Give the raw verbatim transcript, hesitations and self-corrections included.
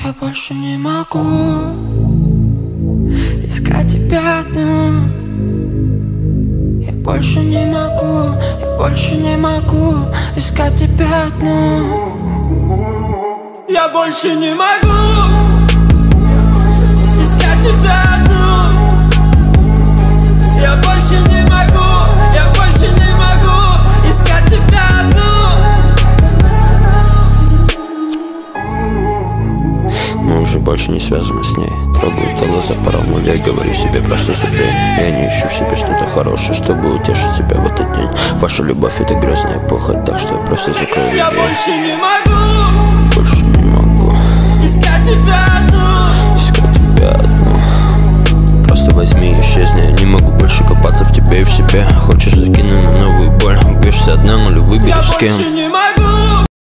Я больше не могу искать тебя одну. Я больше не могу, я больше не могу искать тебя одну. Я больше не могу искать тебя одну. Я больше не могу, я больше не могу искать тебя одну. Мы уже больше не связаны с ней. Трогаю тело за пару нулей, говорю себе просто забей. Я не ищу в себе что-то хорошее, чтобы утешить себя в этот день. Ваша любовь — это грязная эпоха, так что я просто закрою Я дверь. больше не могу Больше не могу искать тебя одну. искать тебя одну. Просто возьми и исчезни. Я не могу больше копаться в тебе и в себе. Хочешь, закину на новую боль. Убьешься одна, или выберешь с кем. Я больше не могу